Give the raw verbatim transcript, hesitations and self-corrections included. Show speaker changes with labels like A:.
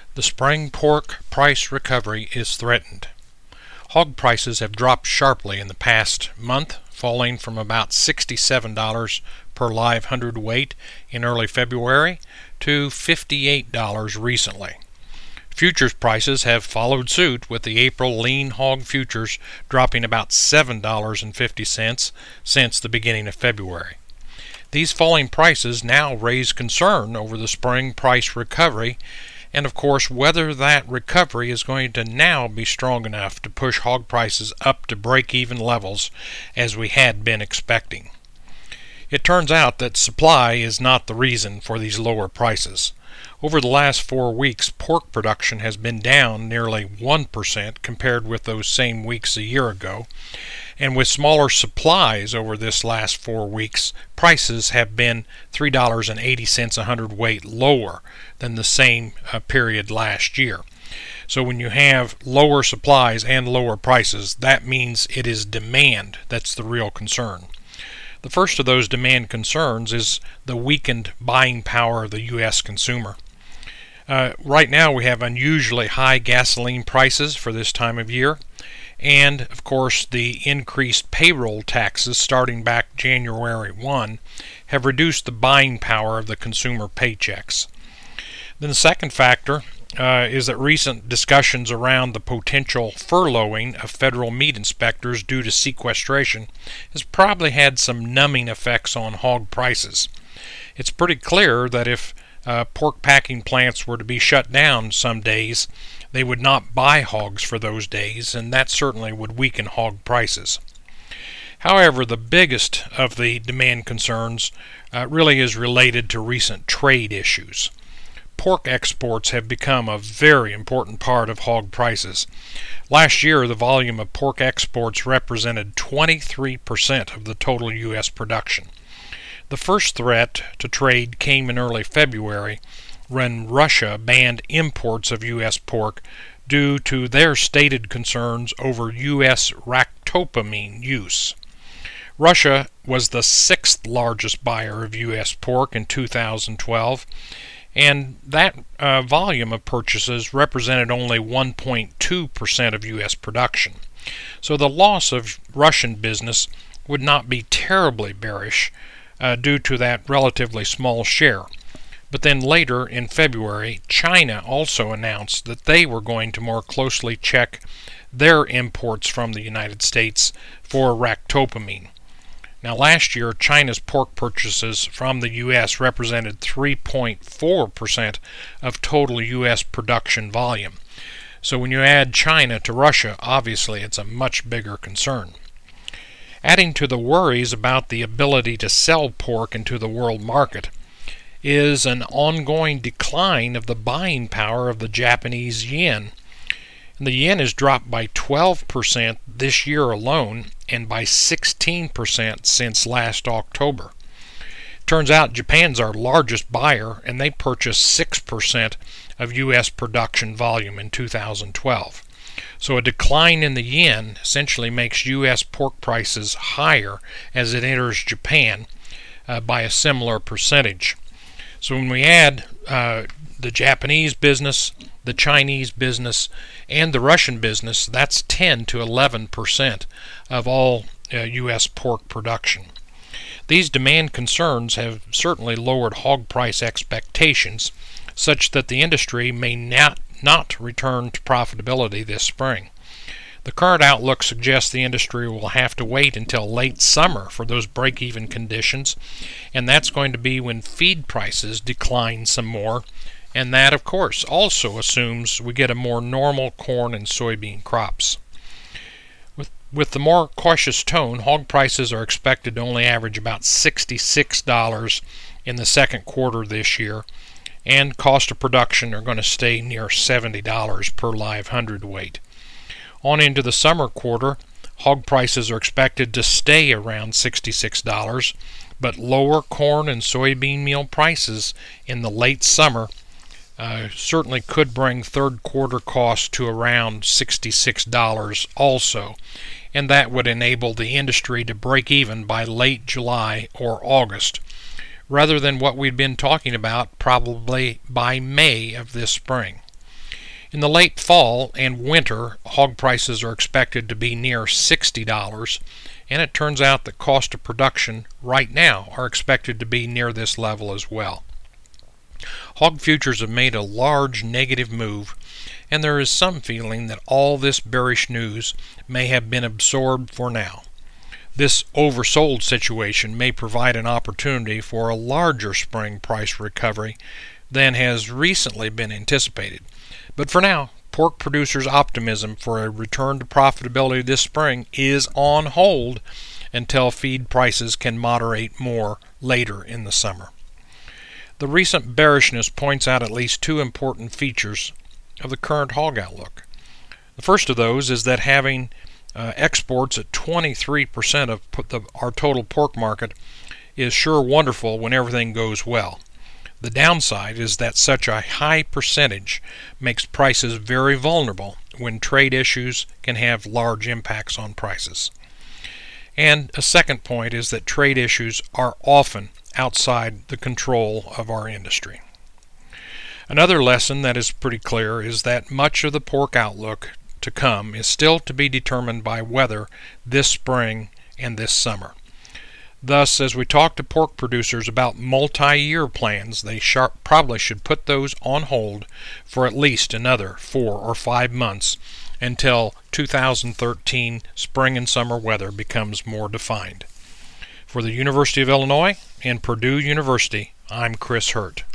A: The spring pork price recovery is threatened. Hog prices have dropped sharply in the past month, falling from about sixty-seven dollars per live hundredweight in early February to fifty-eight dollars recently. Futures prices have followed suit, with the April lean hog futures dropping about seven dollars and fifty cents since the beginning of February. These falling prices now raise concern over the spring price recovery, and of course whether that recovery is going to now be strong enough to push hog prices up to break-even levels as we had been expecting. It turns out that supply is not the reason for these lower prices. Over the last four weeks, pork production has been down nearly one percent compared with those same weeks a year ago, and with smaller supplies over this last four weeks, prices have been three dollars and eighty cents a hundredweight lower than the same uh, period last year. So when you have lower supplies and lower prices, that means it is demand that's the real concern. The first of those demand concerns is the weakened buying power of the U S consumer. Uh, right now we have unusually high gasoline prices for this time of year, and of course the increased payroll taxes starting back January first have reduced the buying power of the consumer paychecks. Then the second factor uh, is that recent discussions around the potential furloughing of federal meat inspectors due to sequestration has probably had some numbing effects on hog prices. It's pretty clear that if uh, pork packing plants were to be shut down some days, they would not buy hogs for those days, and that certainly would weaken hog prices. However, the biggest of the demand concerns uh, really is related to recent trade issues. Pork exports have become a very important part of hog prices. Last year, the volume of pork exports represented twenty-three percent of the total U S production. The first threat to trade came in early February when Russia banned imports of U S pork due to their stated concerns over U S ractopamine use. Russia was the sixth largest buyer of U S pork in two thousand twelve, and that uh, volume of purchases represented only one point two percent of U S production. So the loss of Russian business would not be terribly bearish uh, due to that relatively small share. But then later in February, China also announced that they were going to more closely check their imports from the United States for ractopamine. Now last year, China's pork purchases from the U S represented three point four percent of total U S production volume. So when you add China to Russia, obviously it's a much bigger concern. Adding to the worries about the ability to sell pork into the world market is an ongoing decline of the buying power of the Japanese yen. And the yen has dropped by twelve percent this year alone, and by sixteen percent since last October. Turns out Japan's our largest buyer, and they purchased six percent of U S production volume in two thousand twelve. So a decline in the yen essentially makes U S pork prices higher as it enters Japan uh, by a similar percentage. So when we add uh, the Japanese business, the Chinese business, and the Russian business, that's ten to eleven percent of all uh, U S pork production. These demand concerns have certainly lowered hog price expectations, such that the industry may not, not return to profitability this spring. The current outlook suggests the industry will have to wait until late summer for those break-even conditions, and that's going to be when feed prices decline some more, and that, of course, also assumes we get a more normal corn and soybean crops. With, with the more cautious tone, hog prices are expected to only average about sixty-six dollars in the second quarter this year, and cost of production are going to stay near seventy dollars per live hundredweight. On into the summer quarter, hog prices are expected to stay around sixty-six dollars, but lower corn and soybean meal prices in the late summer uh, certainly could bring third quarter costs to around sixty-six dollars also, and that would enable the industry to break even by late July or August, rather than what we've been talking about probably by May of this spring. In the late fall and winter, hog prices are expected to be near sixty dollars, and it turns out that cost of production right now are expected to be near this level as well. Hog futures have made a large negative move, and there is some feeling that all this bearish news may have been absorbed for now. This oversold situation may provide an opportunity for a larger spring price recovery than has recently been anticipated. But for now, pork producers' optimism for a return to profitability this spring is on hold until feed prices can moderate more later in the summer. The recent bearishness points out at least two important features of the current hog outlook. The first of those is that having uh, exports at twenty-three percent of the, our total pork market is sure wonderful when everything goes well. The downside is that such a high percentage makes prices very vulnerable when trade issues can have large impacts on prices. And a second point is that trade issues are often outside the control of our industry. Another lesson that is pretty clear is that much of the pork outlook to come is still to be determined by weather this spring and this summer. Thus, as we talk to pork producers about multi-year plans, they sharp probably should put those on hold for at least another four or five months until two thousand thirteen spring and summer weather becomes more defined. For the University of Illinois and Purdue University, I'm Chris Hurt.